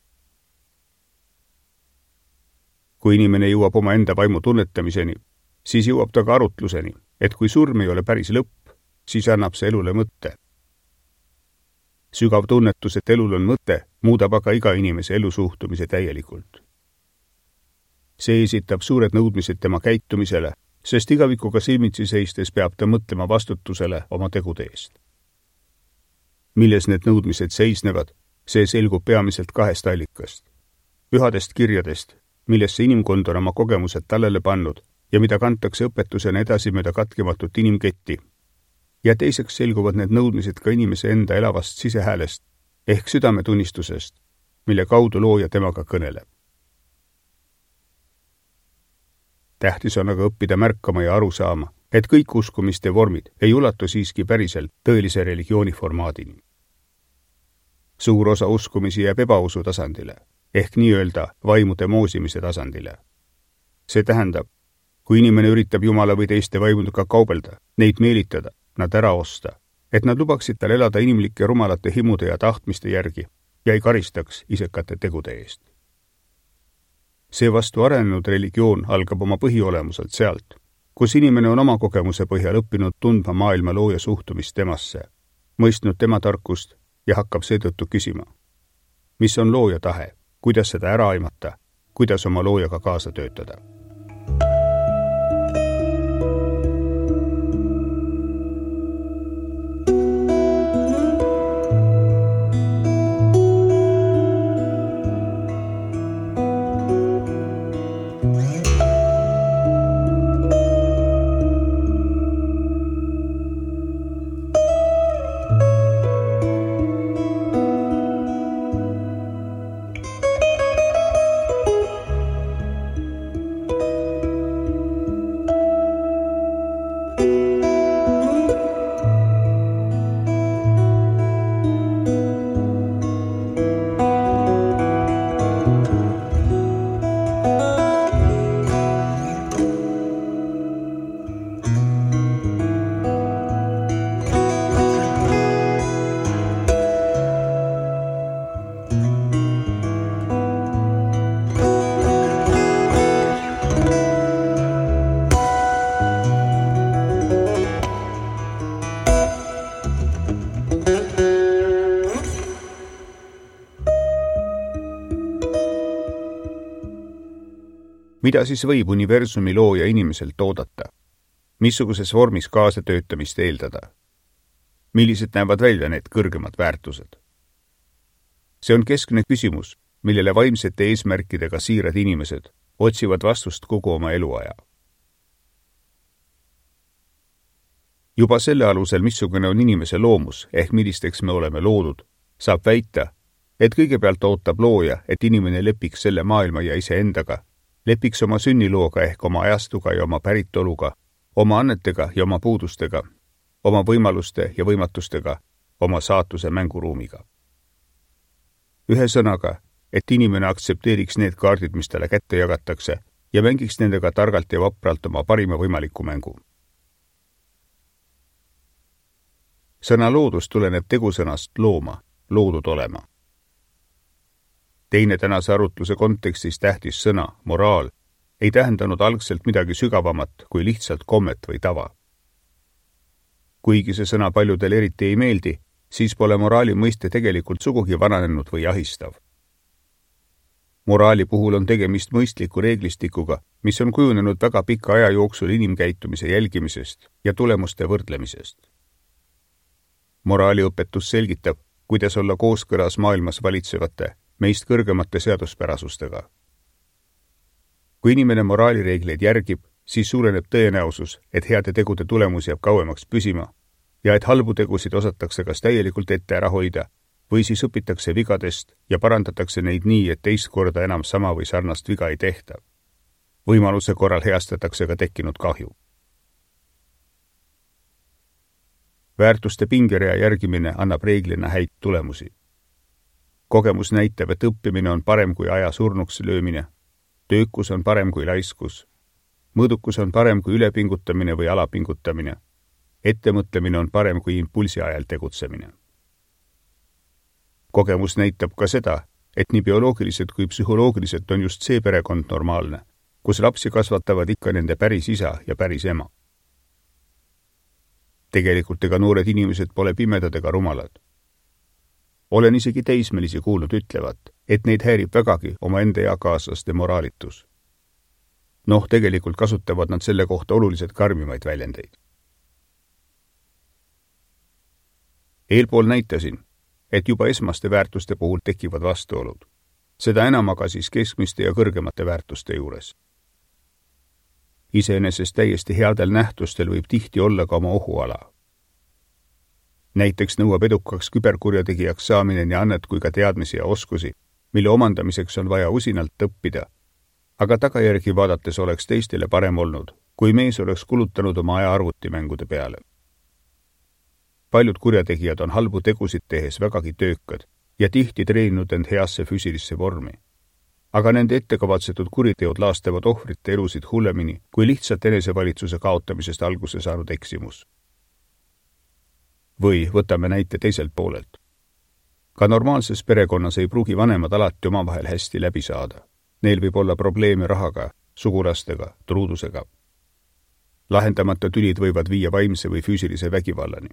Kui inimene jõuab oma enda vaimu tunnetamiseni, siis jõuab ta ka arutluseni, et kui surm ei ole päris lõpp, siis annab see elule mõtte. Sügav tunnetus, et elul on mõte, muudab aga iga inimese elusuhtumise täielikult. See esitab suured nõudmised tema käitumisele, sest igavikuga silmitsi seistes peab ta mõtlema vastutusele oma tegude eest. Milles need nõudmised seisnevad, see selgub peamiselt kahest allikast. Pühadest kirjadest, millesse inimkond on oma kogemused tallele pannud ja mida kantakse õpetusena edasi mööda katkematut inimketti. Ja teiseks selguvad need nõudmised ka inimese enda elavast sisehäälest ehk südametunnistusest, mille kaudu looja temaga kõneleb. Tähtis on aga õppida märkama ja aru saama, et kõik uskumiste vormid ei ulatu siiski päriselt tõelise religiooni formaadini. Suur osa uskumisi jääb ebausu tasandile, ehk nii-öelda vaimude moosimise tasandile. See tähendab, kui inimene üritab Jumala või teiste vaimudega kaubelda, neid meelitada, nad ära osta, et nad lubaksid tal elada inimlike rumalate himude ja tahtmiste järgi ja ei karistaks isekate tegude eest. Seevastu arenenud religioon algab oma põhiolemuselt sealt, kus inimene on oma kogemuse põhjal õppinud tundma maailma looja suhtumist temasse, mõistnud tema tarkust ja hakkab seetõttu küsima, mis on looja tahe, kuidas seda ära aimata, kuidas oma loojaga kaasa töötada. Mida siis võib universumi looja inimeselt oodata? Missuguses vormis kaasatöötamist eeldada? Millised näevad välja need kõrgemad väärtused? See on keskne küsimus, millele vaimsete eesmärkidega siirad inimesed otsivad vastust kogu oma eluaja. Juba selle alusel, missugune on inimese loomus ehk millisteks me oleme loodud, saab väita, et kõigepealt ootab looja, et inimene lepiks selle maailma ja iseendaga, lepiks oma sünnilooga ehk oma ajastuga ja oma päritoluga, oma annetega ja oma puudustega, oma võimaluste ja võimatustega, oma saatuse mänguruumiga. Ühe sõnaga, et inimene aktsepteeriks need kaardid, mis talle kätte jagatakse ja mängiks nendega targalt ja vapralt oma parima võimaliku mängu. Sõna loodus tuleneb tegusõnast looma, loodud olema. Teine tänase arutluse kontekstis tähtis sõna, moraal, ei tähendanud algselt midagi sügavamat kui lihtsalt kommet või tava. Kuigi see sõna paljudel eriti ei meeldi, siis pole moraali mõiste tegelikult sugugi vananenud või ahistav. Moraali puhul on tegemist mõistliku reeglistikuga, mis on kujunenud väga pika aja jooksul inimkäitumise jälgimisest ja tulemuste võrdlemisest. Moraaliõpetus selgitab, kuidas olla kooskõlas maailmas valitsevate, meist kõrgemate seaduspärasustega. Kui inimene moraalireegleid järgib, siis suureneb tõenäosus, et heade tegude tulemus jääb kauemaks püsima ja et halbu tegusid osatakse kas täielikult ette ära hoida või siis õpitakse vigadest ja parandatakse neid nii, et teist korda enam sama või sarnast viga ei tehta. Võimaluse korral heastatakse ka tekkinud kahju. Väärtuste pingerea järgimine annab reeglina häid tulemusi. Kogemus näitab, et õppimine on parem kui aja surnuks löömine, töökus on parem kui laiskus, mõõdukus on parem kui ülepingutamine või alapingutamine, ettemõtlemine on parem kui impulsi ajal tegutsemine. Kogemus näitab ka seda, et nii bioloogiliselt kui psühholoogiliselt on just see perekond normaalne, kus lapsi kasvatavad ikka nende päris isa ja päris ema. Tegelikult ega noored inimesed pole pimedad ega rumalad. Olen isegi teismelisi kuulnud ütlevat, et neid häirib vägagi oma enda eakaaslaste moraalitus. Noh, tegelikult kasutavad nad selle kohta oluliselt karmimaid väljendeid. Eelpool näitasin, et juba esmaste väärtuste puhul tekivad vastuolud. Seda enam aga siis keskmiste ja kõrgemate väärtuste juures. Iseenesest täiesti headel nähtustel võib tihti olla ka oma ohuala. Näiteks nõuab edukaks küberkurjategijaks saamine nii annet kui ka teadmisi ja oskusi, mille omandamiseks on vaja usinalt õppida, aga tagajärgi vaadates oleks teistele parem olnud, kui mees oleks kulutanud oma aja arvutimängude peale. Paljud kurjategijad on halbu tegusid tehes vägagi töökad ja tihti treeninud end heasse füüsilisse vormi. Aga nende ettekavatsetud kuriteod laastavad ohvrite elusid hullemini kui lihtsalt enesevalitsuse kaotamisest alguse saanud eksimus. Või võtame näite teiselt poolelt. Ka normaalses perekonnas ei pruugi vanemad alati omavahel hästi läbi saada. Neil võib olla probleeme rahaga, sugulastega, truudusega. Lahendamata tülid võivad viia vaimse või füüsilise vägivallani.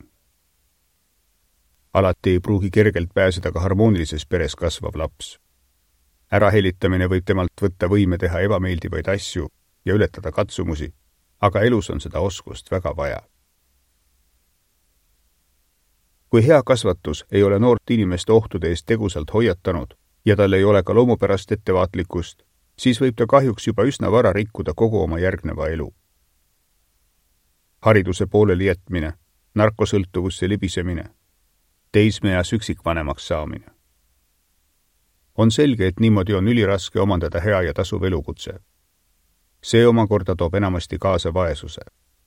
Alati ei pruugi kergelt pääseda ka harmoonilises peres kasvav laps. Ärahelitamine võib temalt võtta võime teha ebameeldivaid asju ja ületada katsumusi, aga elus on seda oskust väga vaja. Kui hea kasvatus ei ole noort inimest ohtude eest tegusalt hoiatanud ja tal ei ole ka loomupärast ettevaatlikkust, siis võib ta kahjuks juba üsna vara rikkuda kogu oma järgneva elu. Hariduse pooleli jätmine, narkosõltuvusse libisemine, teismeeas üksikvanemaks saamine. On selge, et niimoodi on üliraske omandada hea ja tasuv elukutse. See omakorda toob enamasti kaasa vaesuse.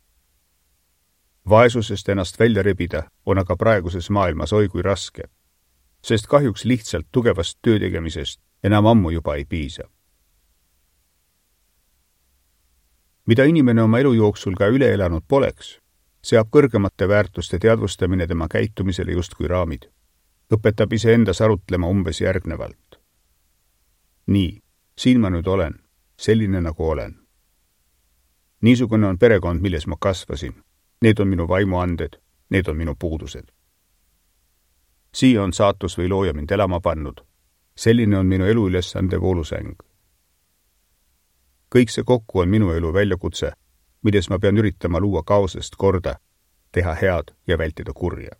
Vaesusest ennast välja rebida on aga praeguses maailmas oi kui raske, sest kahjuks lihtsalt tugevast töötegemisest enam ammu juba ei piisa. Mida inimene oma elu jooksul ka üle elanud poleks, seab kõrgemate väärtuste teadvustamine tema käitumisele justkui raamid. Õpetab iseendas arutlema umbes järgnevalt. Nii, siin ma nüüd olen, selline nagu olen. Niisugune on perekond, milles ma kasvasin. Need on minu vaimuanded, need on minu puudused. Siia on saatus või looja mind elama pannud. Selline on minu elu ülesande voolusäng. kõik see kokku on minu elu väljakutse, milles ma pean üritama luua kaosest korda, teha head ja vältida kurja.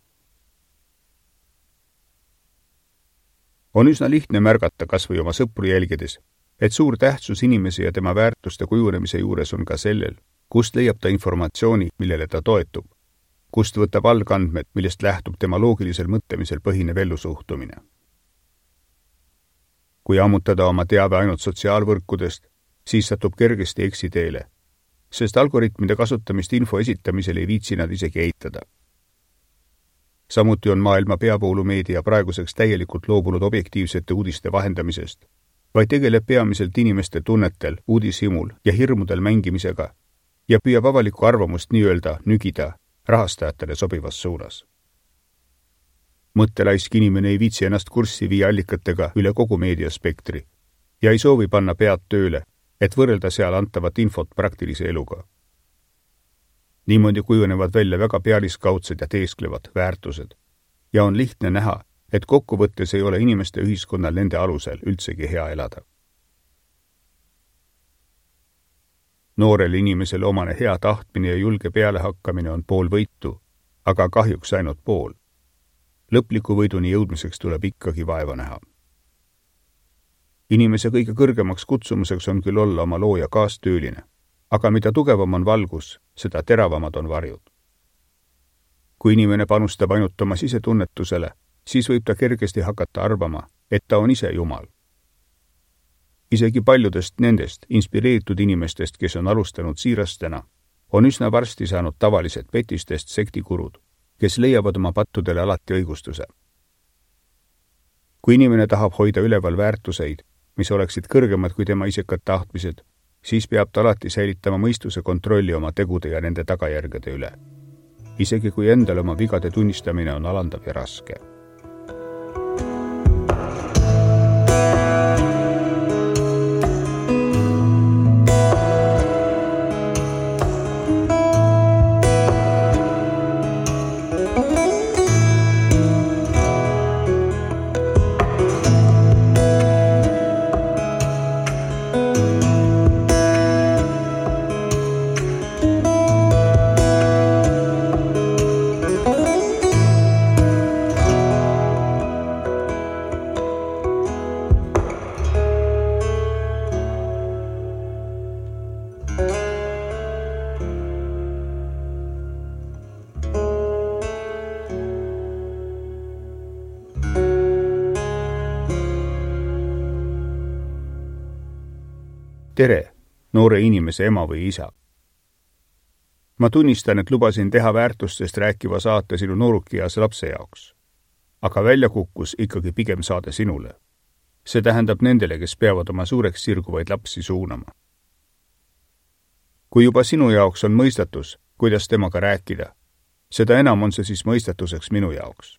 On üsna lihtne märgata kas või oma sõpru jälgides, et suur tähtsus inimese ja tema väärtuste kujunemise juures on ka sellel, kust leiab ta informatsiooni, millele ta toetub, kust võtab algandmed, millest lähtub tema loogilisel mõtlemisel põhinev ellusuhtumine. Kui ammutada oma teave ainult sotsiaalvõrkudest, siis satub kergesti eksiteele, sest algoritmide kasutamist info esitamisel ei viitsi nad isegi eitada. Samuti on maailma peavoolumeedia praeguseks täielikult loobunud objektiivsete uudiste vahendamisest, vaid tegeleb peamiselt inimeste tunnetel, uudishimul ja hirmudel mängimisega ja püüab avalikku arvamust nii-öelda nügida rahastajatele sobivas suunas. Mõttelaisk inimene ei viitsi ennast kurssi viia allikatega üle kogu meediaspektri ja ei soovi panna pead tööle, et võrrelda seal antavat infot praktilise eluga. Niimoodi kujunevad välja väga pealiskaudsed ja teesklevad väärtused ja on lihtne näha, et kokkuvõttes ei ole inimeste ühiskonnal nende alusel üldsegi hea elada. Noorel inimesel omane hea tahtmine ja julge pealehakkamine on pool võitu, aga kahjuks ainult pool. Lõpliku võiduni jõudmiseks tuleb ikkagi vaeva näha. Inimese kõige kõrgemaks kutsumuseks on küll olla oma looja kaastööline, aga mida tugevam on valgus, seda teravamad on varjud. Kui inimene panustab ainult oma sisetunnetusele, siis võib ta kergesti hakata arvama, et ta on ise Jumal. Isegi paljudest nendest inspireeritud inimestest, kes on alustanud siirastena, on üsna varsti saanud tavalised petistest sektikurud, kes leiavad oma pattudele alati õigustuse. Kui inimene tahab hoida üleval väärtuseid, mis oleksid kõrgemad kui tema isikad tahtmised, siis peab ta alati säilitama mõistuse kontrolli oma tegude ja nende tagajärgede üle. Isegi kui endale oma vigade tunnistamine on alandav ja raske. Tere, noore inimese ema või isa. Ma tunnistan, et lubasin teha väärtustest rääkiva saate sinu noorukias lapse jaoks, aga välja kukkus ikkagi pigem saade sinule. See tähendab nendele, kes peavad oma suureks sirguvaid lapsi suunama. Kui juba sinu jaoks on mõistatus, kuidas temaga rääkida, seda enam on see siis mõistatuseks minu jaoks.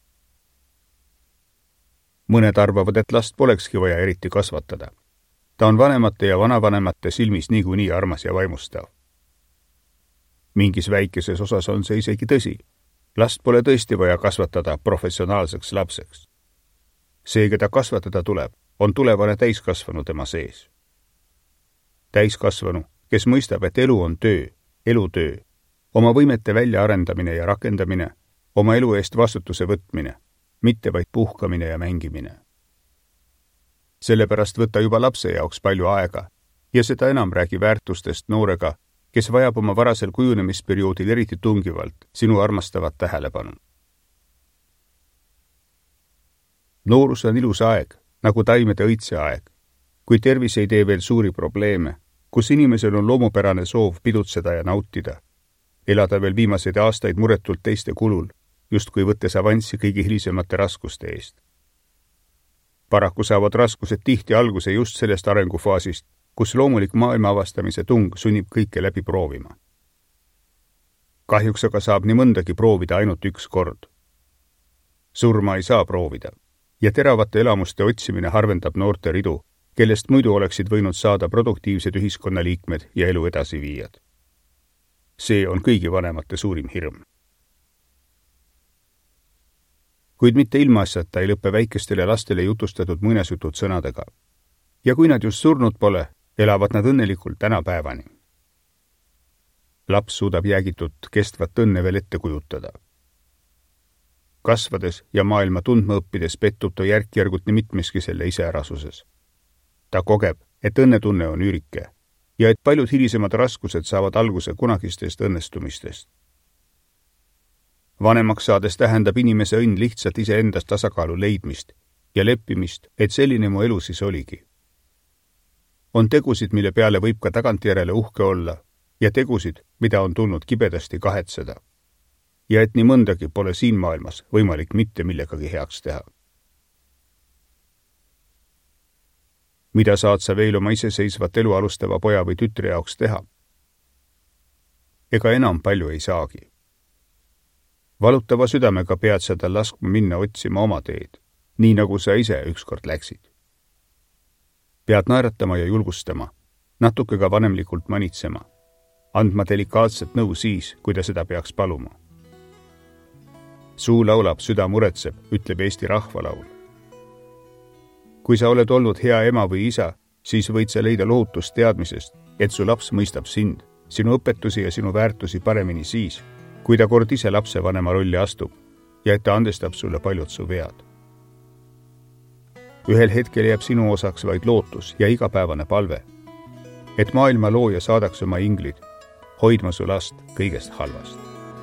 Mõned arvavad, et last polekski vaja eriti kasvatada. Ta on vanemate ja vanavanemate silmis niikuinii armas ja vaimustav. Mingis väikeses osas on see isegi tõsi. Last pole tõesti vaja kasvatada professionaalseks lapseks. See, keda kasvatada tuleb, on tulevane täiskasvanu tema sees. Täiskasvanu, kes mõistab, et elu on töö, elutöö, oma võimete väljaarendamine ja rakendamine, oma elu eest vastutuse võtmine, mitte vaid puhkamine ja mängimine. Sellepärast võtta juba lapse jaoks palju aega ja seda enam räägi väärtustest noorega, kes vajab oma varasel kujunemisperioodil eriti tungivalt sinu armastavat tähelepanu. Noorus on ilus aeg, nagu taimede õitse aeg, kui tervis ei tee veel suuri probleeme, kus inimesel on loomupärane soov pidutseda ja nautida, elada veel viimaseid aastaid muretult teiste kulul, justkui võttes avanssi kõigi hilisemate raskuste eest. Paraku saavad raskused tihti alguse just sellest arengufaasist, kus loomulik maailma avastamise tung sunnib kõike läbi proovima. Kahjuks aga saab nii mõndagi proovida ainult üks kord. Surma ei saa proovida ja teravate elamuste otsimine harvendab noorte ridu, kellest muidu oleksid võinud saada produktiivsed ühiskonnaliikmed ja elu edasiviijad. See on kõigi vanemate suurim hirm. Kuid mitte ilmaasjata ei lõppe väikestele lastele jutustatud muinasjutud sõnadega. Ja kui nad just surnud pole, elavad nad õnnelikult tänapäevani. Laps suudab jäägitut kestvat õnne veel ette kujutada. Kasvades ja maailma tundma õppides pettub ta järk-järgult nii mitmeski selle iseärasuses. Ta kogeb, et õnnetunne on üürike ja et paljud hilisemad raskused saavad alguse kunagistest õnnestumistest. Vanemaks saades tähendab inimese õnn lihtsalt iseendast tasakaalu leidmist ja leppimist, et selline mu elu siis oligi. On tegusid, mille peale võib ka tagantjärele uhke olla ja tegusid, mida on tulnud kibedasti kahetseda. Ja et nii mõndagi pole siin maailmas võimalik mitte millegagi heaks teha. Mida saad sa veel oma iseseisvat elu alustava poja või tütre jaoks teha? Ega enam palju ei saagi. Valutava südamega pead sa tal laskma minna otsima oma teed, nii nagu sa ise ükskord läksid. Pead naeratama ja julgustama, natuke ka vanemlikult manitsema, andma delikaatset nõu siis, kui ta seda peaks paluma. Suu laulab, süda muretseb, ütleb Eesti rahvalaul. Kui sa oled olnud hea ema või isa, siis võid sa leida lohutust teadmisest, et su laps mõistab sind, sinu õpetusi ja sinu väärtusi paremini siis, kui ta kord ise lapse vanema rolli astub ja et ta andestab sulle paljud su vead. Ühel hetkel jääb sinu osaks vaid lootus ja igapäevane palve, et maailma looja saadaks oma inglid, hoidma su last kõigest halvast.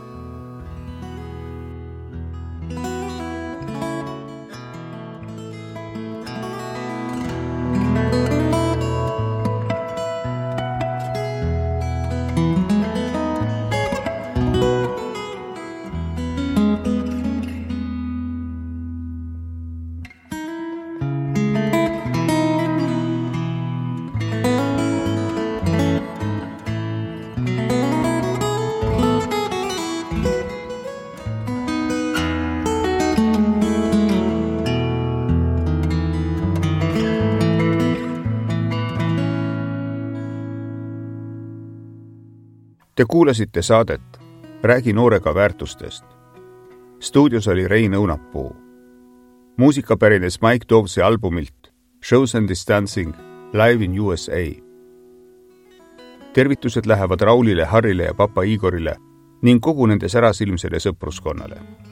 Te kuulasite saadet Räägi noorega väärtustest. Stuudios oli Rein Õunapuu. Muusika pärines Mike Dovesi albumilt Shows and Distancing Live in U S A. Tervitused lähevad Raulile, Harrile ja papa Igorile ning kogu nende särasilmsele sõpruskonnale.